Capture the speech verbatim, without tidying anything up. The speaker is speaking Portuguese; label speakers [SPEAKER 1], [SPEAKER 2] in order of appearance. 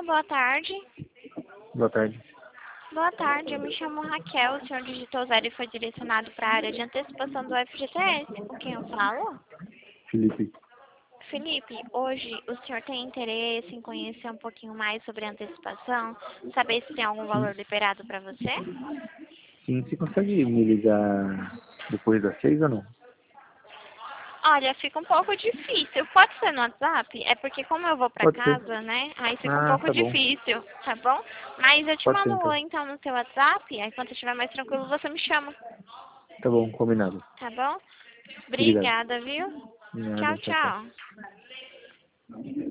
[SPEAKER 1] Alô, boa tarde.
[SPEAKER 2] Boa tarde.
[SPEAKER 1] Boa tarde, eu me chamo Raquel, o senhor digitou zero e foi direcionado para a área de antecipação do F G T S. Com quem eu falo?
[SPEAKER 2] Felipe.
[SPEAKER 1] Felipe, hoje o senhor tem interesse em conhecer um pouquinho mais sobre a antecipação? Saber se tem algum valor liberado para você?
[SPEAKER 2] Sim, você consegue me ligar depois das seis ou não?
[SPEAKER 1] Olha, fica um pouco difícil. Pode ser no WhatsApp? É porque como eu vou pra
[SPEAKER 2] Pode ser.
[SPEAKER 1] casa, né? Aí fica um
[SPEAKER 2] Ah,
[SPEAKER 1] pouco
[SPEAKER 2] tá bom.
[SPEAKER 1] difícil, tá bom? Mas eu te
[SPEAKER 2] Pode ser
[SPEAKER 1] mando um
[SPEAKER 2] então.
[SPEAKER 1] oi então no seu WhatsApp, aí quando estiver mais tranquilo você me chama,
[SPEAKER 2] Tá bom, combinado.
[SPEAKER 1] tá bom?
[SPEAKER 2] Obrigado.
[SPEAKER 1] Obrigada, viu?
[SPEAKER 2] Nada,
[SPEAKER 1] Tchau,
[SPEAKER 2] tchau, tchau.
[SPEAKER 1] tchau.